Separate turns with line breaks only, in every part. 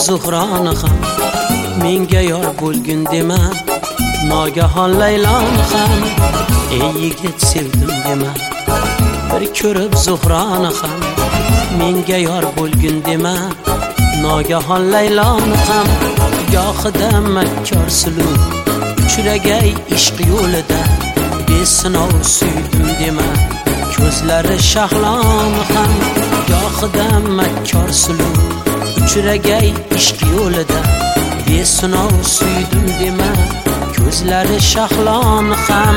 Zuhroni ham menga yor bo'lgin dema, nogahon Layloni ham ey yigit sevdim dema. Bir ko'rib Zuhroni ham menga yor bo'lgin dema, nogahon Layloni ham gohida makkor suluv uchragay ishq yo'lida besinov suydim dema. Ko'zlari Shahloni ham gohida makkor suluv uchragay ishq yo'lida besinov suydim dema. Ko'zlari Shahloni ham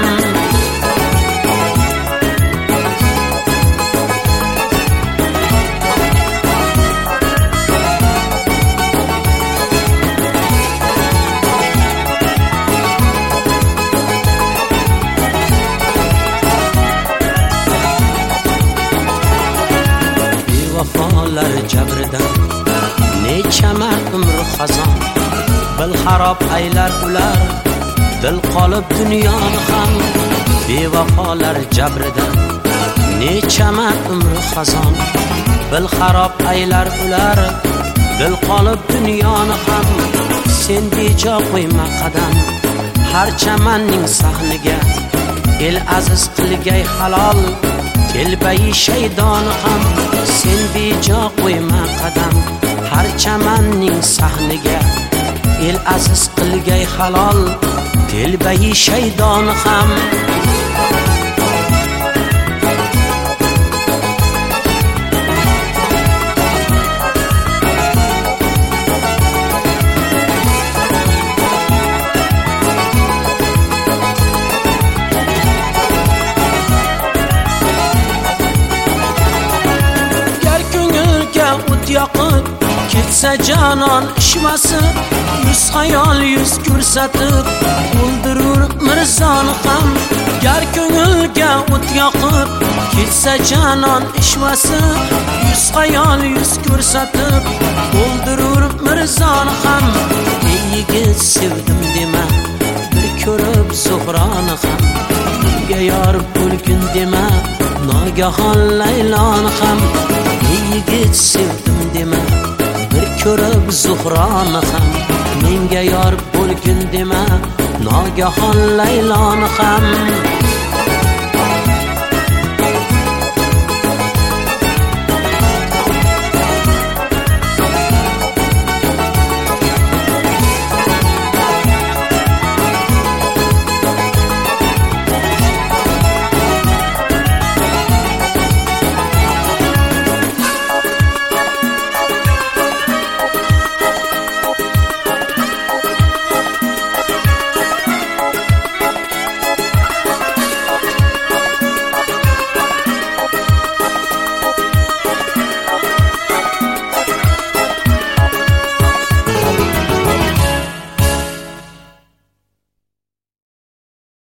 bevafolar jabridan necha mard umr xazon, bil xarob aylar ular dil qolib dunyoni ham. Bevafolar jabridan necha mard umr xazon, bil xarob aylar ular dil qolib dunyoni ham. Sen bejo qo'yma qadam har chamanning sahniga, el aziz qilgay halol telbayi shaydoni ham. Sen bejo qo'yma qadam har chamanning sahniga, el aziz qilgay halol telbayi shaydoni ham. Yoqib ketsa janon ishmasi, yuz xayol yuz ko'rsatib o'ldirur mirzoni ham. Gar ko'ngilga o't yoqib ketsa janon ishmasi, yuz xayol yuz ko'rsatib o'ldirur mirzoni ham. Ey yigit sevdim dema, bir ko'rib Zuhroni ham menga yor bo'lgin dema, nogahon Layloni ham ey yigit sevdim dema, bir ko'rib Zuhroni ham menga yor bo'lgin dema, nogahon Layloni ham.